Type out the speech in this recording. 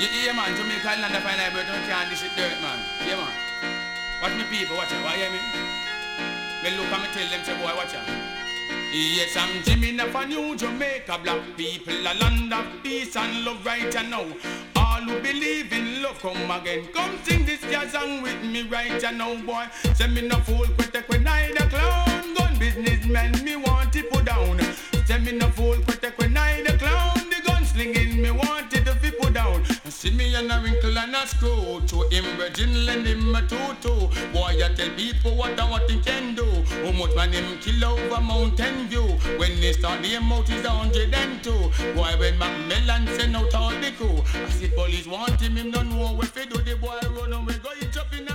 Yeah, man, Jamaica Island, I find out about don't can't dish it dirt, man. Yeah, man. Watch me people, watch it, what you hear me? Well, look at me tell them, say, boy, watch it. Yes, I'm Jimmy for New Jamaica, black people, a land of peace and love right now. All who believe in love, come again. Come sing this jazz song with me right now, boy. Say me no fool, quit when I the clown. Gun businessman, me want to put down. Say me no fool, quit when I the clown. The gun slinging, me want it to be put down. See me and a wrinkle and a screw. To him, Virgin, lend him a tutu. Boy, I tell people what he can do. How much man him kill over Mountain View. When they start the amount is 102. Boy, when Macmillan send out all the crew. I see police want him don't know what they do. The boy run away, go eat up in